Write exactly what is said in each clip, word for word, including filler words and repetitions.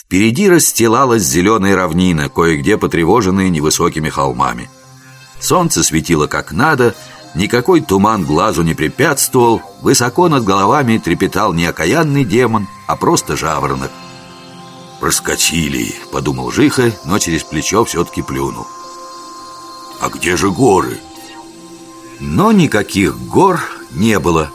Впереди расстилалась зеленая равнина, кое-где потревоженная невысокими холмами. Солнце светило как надо, никакой туман глазу не препятствовал, высоко над головами трепетал не окаянный демон, а просто жаворонок. «Проскочили», — подумал Жихарь, но через плечо все-таки плюнул. «А где же горы?» Но никаких гор не было.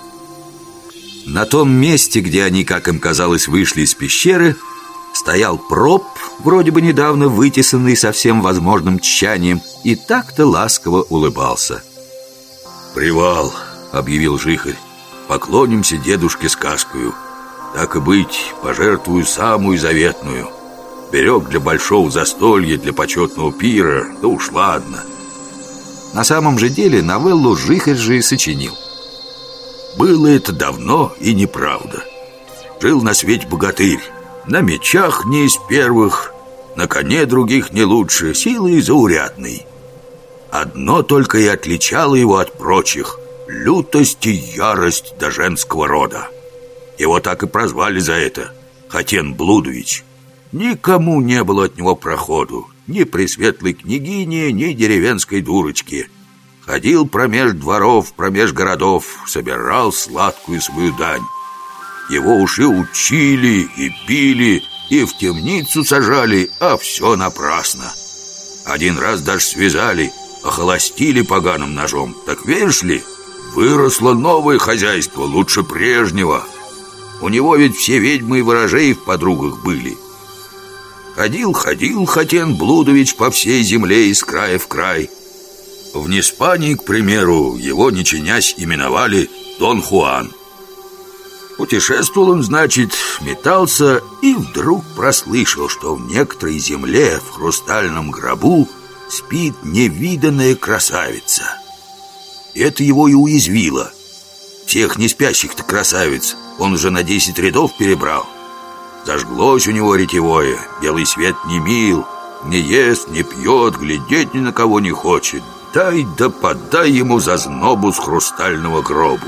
На том месте, где они, как им казалось, вышли из пещеры, стоял проб, вроде бы недавно вытесанный со всем возможным тщанием, и так-то ласково улыбался. «Привал», — объявил Жихарь. «Поклонимся дедушке сказкою. Так и быть, пожертвую самую заветную. Берег для большого застолья, для почетного пира, да уж ладно». На самом же деле новеллу Жихарь же и сочинил. Было это давно и неправда. Жил на свете богатырь, на мечах не из первых, на коне других не лучше, силой заурядной. Одно только и отличало его от прочих — лютость и ярость до женского рода. Его так и прозвали за это — Хатен Блудович. Никому не было от него проходу, ни пресветлой княгине, ни деревенской дурочки. Ходил промеж дворов, промеж городов, собирал сладкую свою дань. Его уж и учили, и били, и в темницу сажали, а все напрасно. Один раз даже связали, охолостили поганым ножом. Так веришь ли, выросло новое хозяйство, лучше прежнего. У него ведь все ведьмы и ворожеи в подругах были. Ходил, ходил Хатен Блудович по всей земле из края в край. В Неспании, к примеру, его, не чинясь, именовали Дон Хуан. Путешествовал он, значит, метался и вдруг прослышал, что в некоторой земле в хрустальном гробу спит невиданная красавица. Это его и уязвило. Всех неспящих-то красавиц он уже на десять рядов перебрал. Зажглось у него ретевое, белый свет не мил, не ест, не пьет, глядеть ни на кого не хочет. Дай да подай ему зазнобу с хрустального гробу.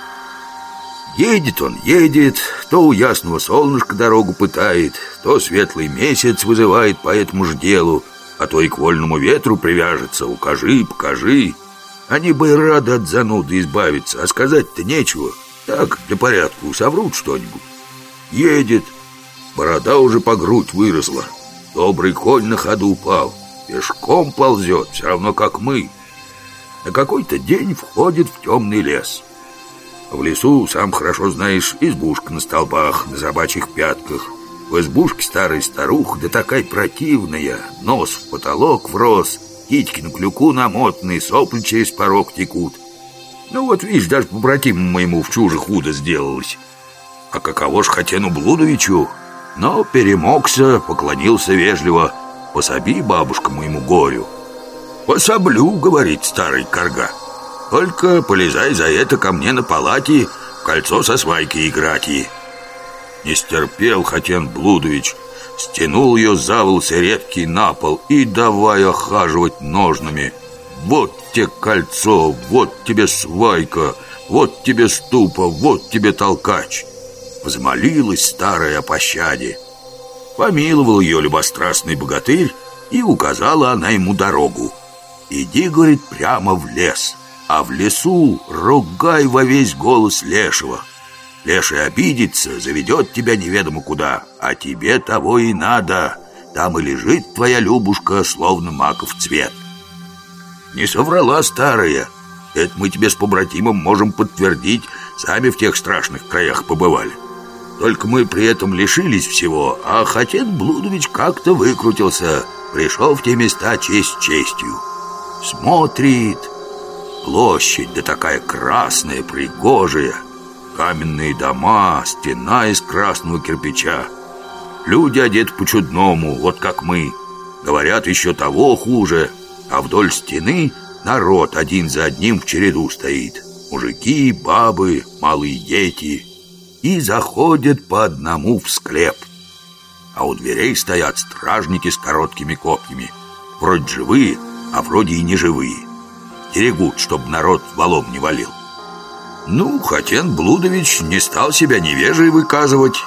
Едет он, едет, то у ясного солнышка дорогу пытает, то светлый месяц вызывает по этому же делу, а то и к вольному ветру привяжется. Укажи, покажи. Они бы и рады от зануды избавиться, а сказать-то нечего. Так, для порядку, соврут что-нибудь. Едет, борода уже по грудь выросла, добрый конь на ходу упал, пешком ползет, все равно как мы. На какой-то день входит в темный лес. В лесу, сам хорошо знаешь, избушка на столбах, на собачьих пятках. В избушке старая старуха, да такая противная, нос в потолок врос, титьки на клюку намотанные, сопли через порог текут. Ну вот, видишь, даже побратиму моему в чуже худо сделалось. А каково ж Хатену Блудовичу? Но перемогся, поклонился вежливо. «Пособи, бабушка, моему горю». «Пособлю», — говорит старый карга. «Только полезай за это ко мне на палате в кольцо со свайкой играть». И не стерпел Хатен Блудович, стянул ее за волосы редкий на пол и давай охаживать ножнами. «Вот тебе кольцо, вот тебе свайка, вот тебе ступа, вот тебе толкач». Взмолилась старая о пощаде. Помиловал ее любострастный богатырь, и указала она ему дорогу. «Иди, — говорит, — прямо в лес, а в лесу ругай во весь голос лешего. Леший обидится, заведет тебя неведомо куда, а тебе того и надо. Там и лежит твоя Любушка, словно маков цвет». Не соврала старая. Это мы тебе с побратимом можем подтвердить, сами в тех страшных краях побывали. Только мы при этом лишились всего, а Хатен Блудович как-то выкрутился, пришел в те места честь честью. Смотрит, площадь, да такая красная, пригожая, каменные дома, стена из красного кирпича. Люди одеты по-чудному, вот как мы. Говорят, еще того хуже. А вдоль стены народ один за одним в череду стоит. Мужики, бабы, малые дети. И заходят по одному в склеп. А у дверей стоят стражники с короткими копьями. Вроде живые, а вроде и не живые. Стерегут, чтоб народ валом не валил. Ну, Хатен Блудович не стал себя невежей выказывать.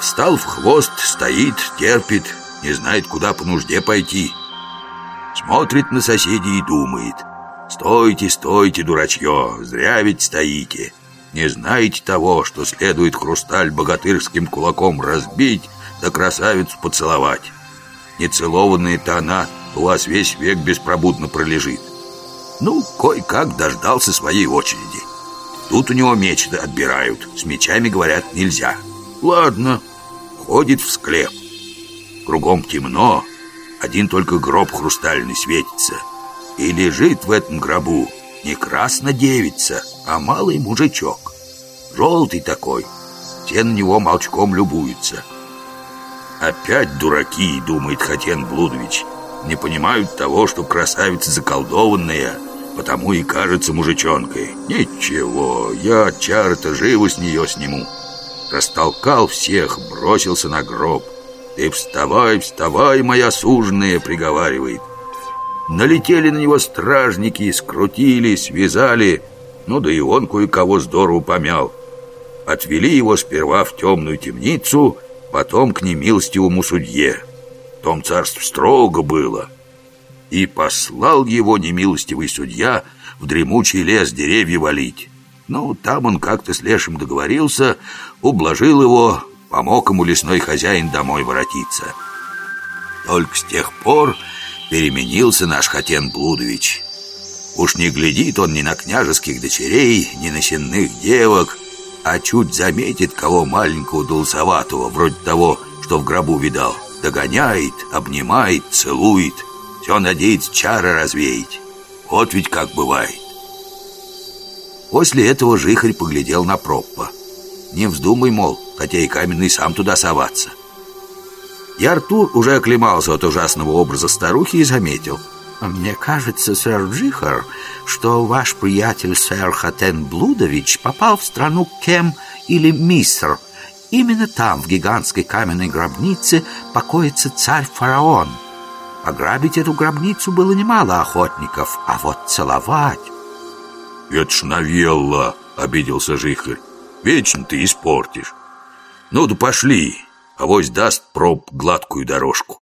Встал в хвост, стоит, терпит, не знает, куда по нужде пойти. Смотрит на соседей и думает: стойте, стойте, дурачье, зря ведь стоите. Не знаете того, что следует хрусталь богатырским кулаком разбить, да красавицу поцеловать. Нецелованная-то она у вас весь век беспробудно пролежит. Ну, кое-как дождался своей очереди. Тут у него меч отбирают. С мечами, говорят, нельзя. Ладно, ходит в склеп. Кругом темно, один только гроб хрустальный светится. И лежит в этом гробу не красная девица, а малый мужичок. Желтый такой. Те на него молчком любуются. Опять дураки, думает Хатен Блудович. Не понимают того, что красавица заколдованная, потому и кажется мужичонкой. Ничего, я чары-то живо с нее сниму. Растолкал всех, бросился на гроб. Ты вставай, вставай, моя суженая, приговаривает. Налетели на него стражники, скрутили, связали. Ну да и он кое-кого здорово помял. Отвели его сперва в темную темницу, потом к немилостивому судье. В том царстве строго было. И послал его немилостивый судья в дремучий лес деревья валить. Ну, там он как-то с лешим договорился, ублажил его, помог ему лесной хозяин домой воротиться. Только с тех пор переменился наш Хатен Блудович. Уж не глядит он ни на княжеских дочерей, ни на сенных девок, а чуть заметит кого маленького да лысоватого, вроде того, что в гробу видал, догоняет, обнимает, целует. Все надеется чары развеять. Вот ведь как бывает. После этого жихарь поглядел на Проппа. Не вздумай, мол, хотя и каменный сам туда соваться. И Артур уже оклемался от ужасного образа старухи и заметил: мне кажется, сэр Джихар, что ваш приятель сэр Хатен Блудович попал в страну Кем или Миср. Именно там, в гигантской каменной гробнице, покоится царь-фараон. Ограбить эту гробницу было немало охотников, а вот целовать... Это ж новелла, обиделся Жихарь. Вечно ты испортишь. Ну да пошли, авось даст Проб гладкую дорожку.